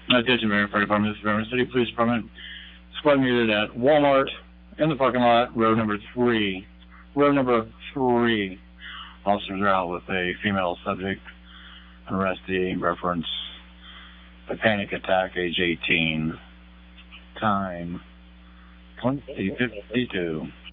Attention, Marion Fire Department. This is Marion City Police Department. Squad needed at Walmart in the parking lot, row number 3. Row number 3. Officers are out with a female subject, arrestee, reference a panic attack, age 18. Time 20:52.